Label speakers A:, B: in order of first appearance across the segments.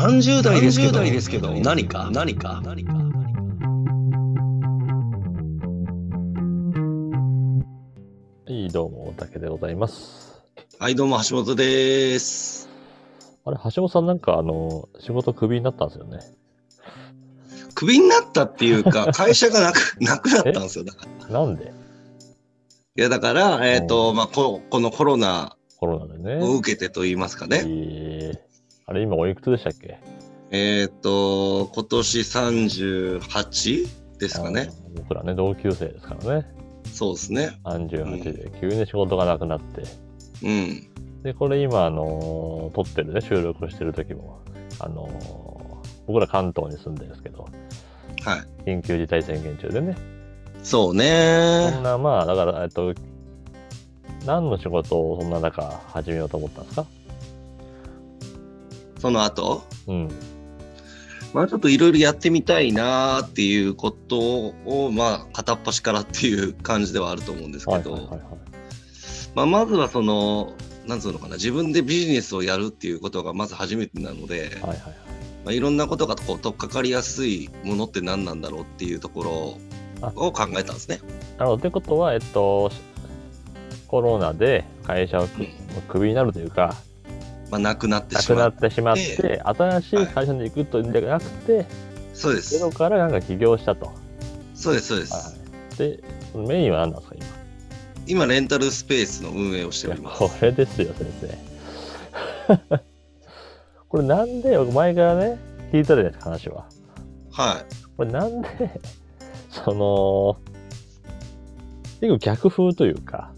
A: 30代ですけど、
B: 何か
C: はい、どうも、大竹でございます。
A: はい、どうも、橋本です。
C: あれ、橋本さんなんか、仕事クビになったんですよね。
A: クビになったっていうか、会社がなくなったんですよ。だか
C: ら。なんで？
A: いや、だから、このコロナ
C: でね。
A: を受けてと言いますかね。
C: あれ、今おいくつでしたっけ？
A: 今年38ですかね。
C: 僕らね、同級生ですからね。
A: そうですね。
C: 38で、急に仕事がなくなって。
A: うん。
C: で、これ今、撮ってるね、収録してる時も、僕ら関東に住んでるんですけど、
A: はい。
C: 緊急事態宣言中でね。
A: そうね。
C: そんな、まあ、だから、何の仕事をそんな中始めようと思ったんですか？
A: その後、
C: ま
A: あちょっといろいろやってみたいなっていうことを、片っ端からっていう感じではあると思うんですけど、まずはなんつうのかな、自分でビジネスをやるっていうことがまず初めてなので、いろんなことが取っかかりやすいものって何なんだろうっていうところを考えたんですね。
C: なるほど。ということは、コロナで会社をクビになるというか、
A: なくなってしまって
C: 新しい会社に行くというんじゃなくて、
A: そうです。
C: ゼロからなんか起業したと。
A: そうです。
C: で、メインは何なんですか、
A: 今レンタルスペースの運営をしております。
C: これですよ、先生。これなんで、前からね、聞いたじゃないですか、話は。
A: はい。
C: これなんで、結構逆風というか、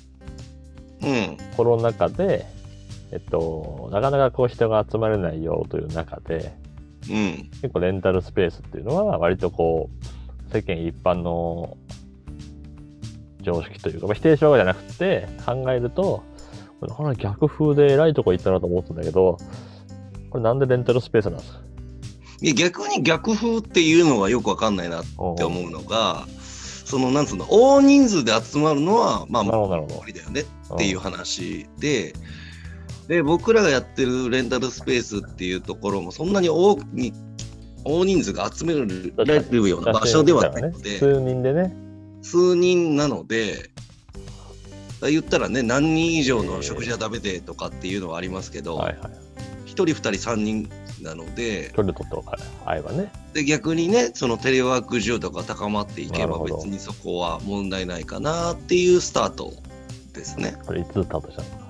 C: コロナ禍で、なかなかこう人が集まれないよという中で、結構レンタルスペースっていうのは割とこう世間一般の常識というか、否定しようじゃなくて考えると、これ逆風で偉いとこ行ったなと思ったんだけど、これなんでレンタルスペースなんですか？
A: いや、逆に逆風っていうのがよくわかんないなって思うのが、なんつうの、大人数で集まるのは無理だよねっていう話で、僕らがやってるレンタルスペースっていうところもそんなに大人数が集められるような場所ではないので、数人なので、言ったらね、何人以上の食事はダメでとかっていうのはありますけど、1人2人3人なので、
C: 距離取って会えばね。
A: で、逆にね、テレワーク需要とか高まっていけば別にそこは問題ないかなっていうスタートですね。
C: これいつスタートしたのか。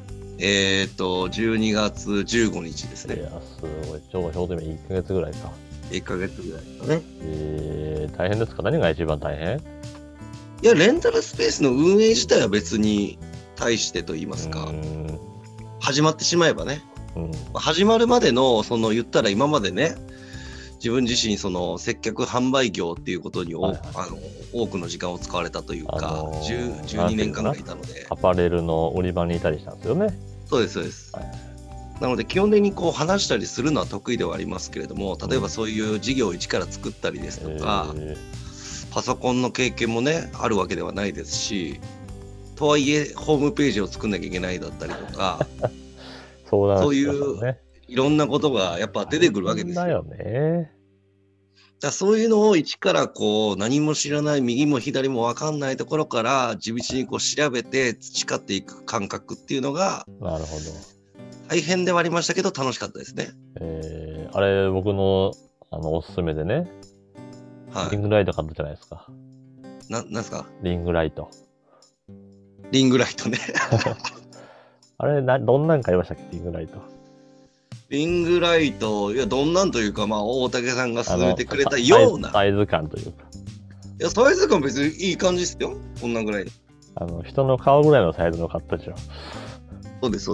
A: 12月15日ですね。
C: いや、すごい。ちょうど今1ヶ月ぐらいか。
A: 1ヶ月ぐらいかね。
C: 大変ですか？何が一番大変？
A: いや、レンタルスペースの運営自体は別に対してと言いますか、始まってしまえばね、始まるまでの言ったら今までね、自分自身接客販売業っていうことに多くの時間を使われたというか、12年間ぐらいいたので、
C: アパレルの売り場にいたりしたんですよね。
A: そうです、なので基本的に話したりするのは得意ではありますけれども、例えばそういう事業を一から作ったりですとか、パソコンの経験もねあるわけではないですし、とはいえホームページを作んなきゃいけないだったりとかそういういろんなことがやっぱ出てくるわけですよ。
C: だよね。
A: そういうのを一から何も知らない、右も左も分かんないところから地道に調べて培っていく感覚っていうのが、
C: なるほど、
A: 大変ではありましたけど楽しかったですね。
C: あれ僕のおすすめでね、リングライト買ったじゃないですか。
A: なんですか？
C: リングライト。
A: リングライトね。
C: あれどんなん買いましたっけ？リングライト。
A: リングライト、いや、どんなんというか、大竹さんが勧めてくれたような
C: サイズ感というか。
A: いや、サイズ感別にいい感じですよ。こんなぐらい。
C: 人の顔ぐらいのサイズの買ったでしょ。
A: そうです。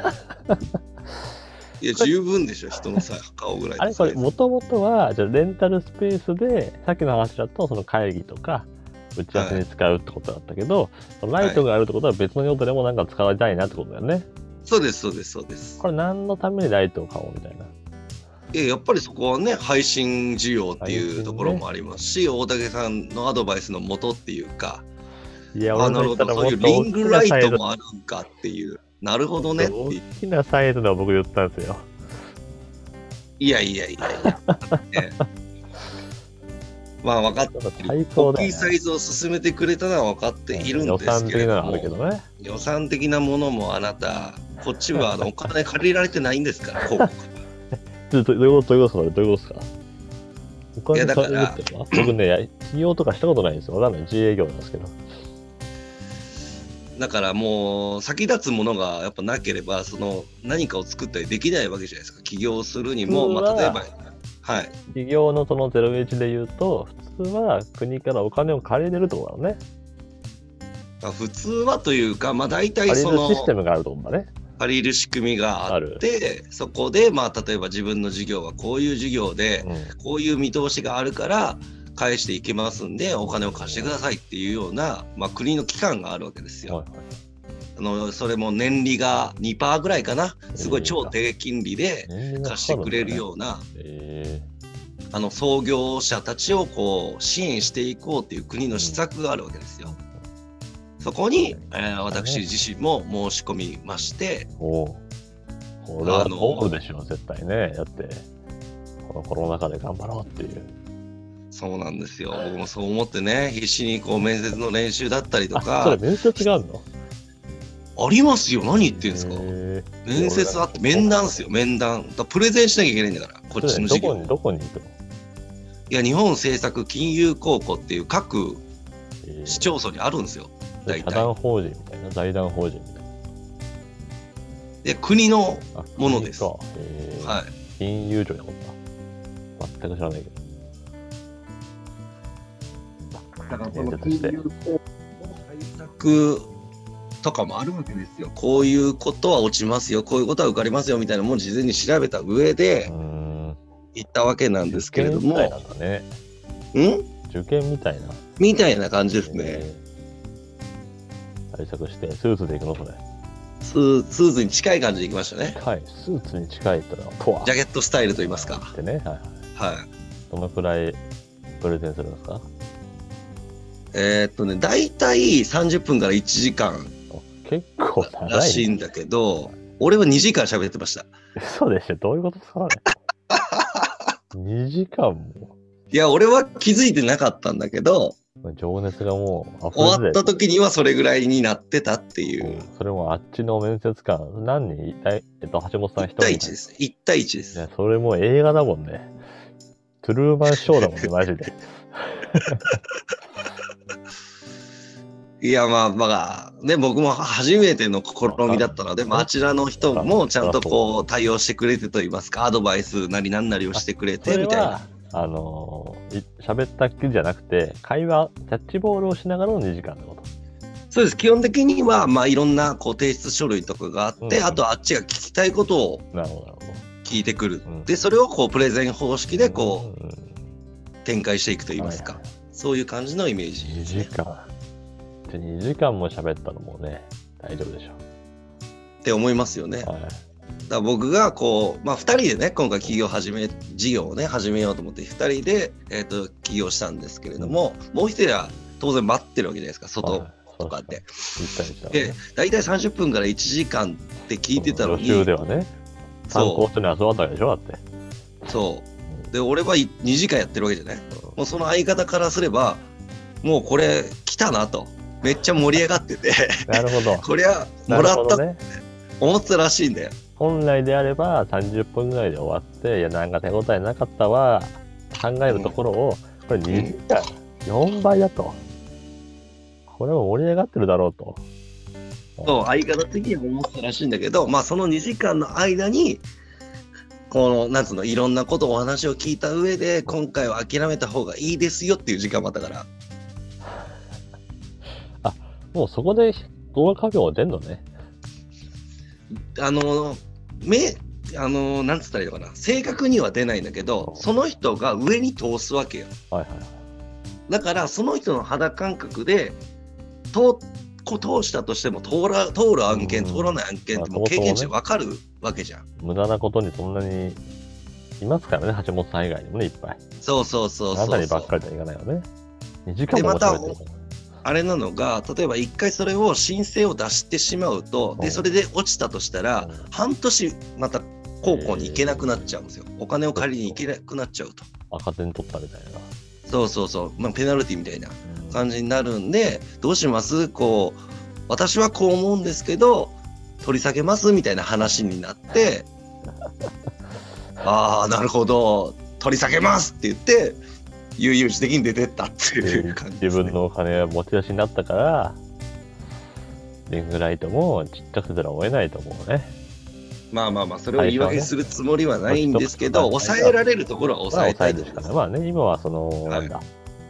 A: いや、十分でしょ、人の顔ぐらいのサイズ。
C: あれ、これ、もともとは、じゃあレンタルスペースで、さっきの話だと、会議とか、打ち合わせに使うってことだったけど、ライトがあるってことは別の用途でもなんか使いたいなってことだよね。
A: そうです。
C: これ何のためにライトを買おうみたいな。
A: やっぱりそこはね、配信需要っていうところもありますし、大竹さんのアドバイスのもとっていうか、
C: いや、
A: なるほど、そういうリングライトもあるんかっていう、なるほどねっていう。
C: 大きなサイズの僕言ったんですよ。
A: いや、まあ分かってる。大きいサイズを進めてくれたのは分かっているんですけれども、予算的なものもあなた、こっちはお金借りられてないんですから、広告。
C: どういうことですか？お金借りるってのは？僕ね、起業とかしたことないんですよ。わかんない。自営業なんですけど。
A: だからもう先立つものがやっぱなければ、その何かを作ったりできないわけじゃないですか。起業するにも、まあ、例えば、はい。
C: 起業のその01で言うと、普通は国からお金を借りれるってことだよね。
A: 普通はというか、まあ大体その
C: 借りるシステムがあると思うんだね。
A: 借りる仕組みがあって、そこでまあ例えば自分の事業はこういう事業で、こういう見通しがあるから返していけますんで、お金を貸してくださいっていうような、まあ、国の機関があるわけですよ。それも年利が 2% ぐらいかな、すごい超低金利で貸してくれるような、創業者たちをこう支援していこうっていう国の施策があるわけですよ。そこに、私自身も申し込みまして、
C: これは通るでしょう、絶対ね。だってこのコロナ禍で頑張ろうっていう。
A: そうなんですよ。僕もそう思ってね、必死にこう面接の練習だったりとか。
C: それ面接があるの？
A: ありますよ。何言ってんですか。面接あって面談ですよ。面談。プレゼンしなきゃいけないんだから、こっちの事業。
C: どこに行くの？
A: いや、日本政策金融公庫っていう各市町村にあるんですよ。
C: 大体。社団法人みたいな、財団法人みたいな。
A: で、国のものです。はい。
C: 金融庁におった。全く知らないけど。
A: だからその金融公庫の対策とかもあるわけですよ。こういうことは落ちますよ、こういうことは受かりますよみたいなものを事前に調べた上で行ったわけなんですけれども。
C: 受験みたいなんだね。受験みたいな。
A: みたいな感じですね。
C: 対策してスーツで行くのそれ。
A: スーツに近い感じで行きましたね。
C: はい、スーツに近いってのは
A: ジャケットスタイルと言いますか。
C: ってね、はい。どのくらいプレゼンするんですか？
A: だいたい30分から1時間
C: 結構長い
A: らしいんだけど、俺は2時間喋ってました。
C: 嘘でしょ？どういうことですか？2時間も。
A: いや、俺は気づいてなかったんだけど、
C: 情熱がもう
A: 終わった時にはそれぐらいになってたっていう。
C: それもあっちの面接官何人？橋本さん1人。
A: 1対1です。1対1です。
C: いや、それもう映画だもんね。トゥルーマンショーだもんね、マジで。
A: いや、まあね、僕も初めての試みだったので、あちらの人もちゃんとこう対応してくれてと言いますか、アドバイスなりなんなりをしてくれてみたいな。
C: 喋ったっきりじゃなくて、会話、キャッチボールをしながらの2時間のこと。
A: そうです。基本的には、まあ、いろんなこう提出書類とかがあって、あとあっちが聞きたいことを聞いてくる。で、それをこうプレゼン方式でこう、展開していくと言いますか、そういう感じのイメージですね。
C: 2時間も喋ったのもね、大丈夫でしょ。
A: って思いますよね。だから僕がこう、まあ、2人でね、今回事業をね、始めようと思って、2人で、起業したんですけれども、もう1人は当然待ってるわけじゃないですか、外とかで。で、大体30分から1時間って聞いてたのに。
C: 予習ではね、参考書に集まったわけでしょ、だって。
A: そう。で、俺は2時間やってるわけじゃない。もうその相方からすれば、もうこれ来たなと。めっちゃ盛り上がってて
C: なるほこ
A: れはもらったって思ってたらしいんだよ。
C: 本来であれば30分ぐらいで終わって、いやなんか手応えなかったわ考えるところを、これ2時間、4倍だと。これも盛り上がってるだろうと。
A: そう、相方的には思ってたらしいんだけど、まあその2時間の間にこのなんつうの、いろんなことをお話を聞いた上で、今回は諦めた方がいいですよっていう時間もあったから。
C: もうそこで動画画像が出んのね。
A: なんつったらいいのかな、正確には出ないんだけど、その人が上に通すわけよ。だからその人の肌感覚で通したとしても通る案件、通らない案件ってもう経験値分かるわけじゃん。
C: 無駄なことにそんなにいますからね、橋本さん以外にもね、いっぱい。
A: そう。
C: あなたにばっかりじゃいかないよね。2時間も喋ってるから。
A: あれなのが、例えば1回それを申請を出してしまうと、でそれで落ちたとしたら、半年また高校に行けなくなっちゃうんですよ。お金を借りに行けなくなっちゃうと。
C: 赤点取ったみたいな。
A: そうそうそう、まあ、ペナルティみたいな感じになるんで、どうしますこう、私はこう思うんですけど、取り下げますみたいな話になって、ああ、なるほど、取り下げますって言って、悠々自適に出てったっていう感じです、ね。
C: 自分のお金が持ち出しになったから、リングライトもちっちゃくせざるを得ないと思うね。
A: まあまあまあ、それを言い訳するつもりはないんですけど、抑えられるところは抑えたいですから。
C: まあね、今はその、なんだ、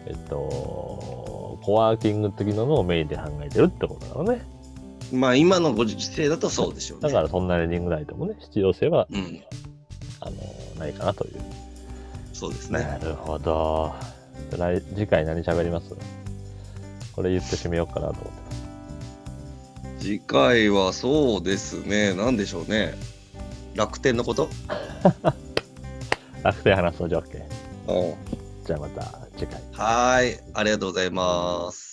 C: コワーキング的なのをメインで考えてるってことだろうね。
A: まあ今のご時世だとそうでしょうね。
C: だからそんなにリングライトもね、必要性は、ないかなという。
A: そうですね。
C: なるほど。次回何喋ります？これ言って締めようかなと思ってます。
A: 次回はそうですね、なんでしょうね。楽天のこと
C: 楽天話すとじゃあ OK。
A: うん。
C: じゃあまた次回。
A: はい、ありがとうございます。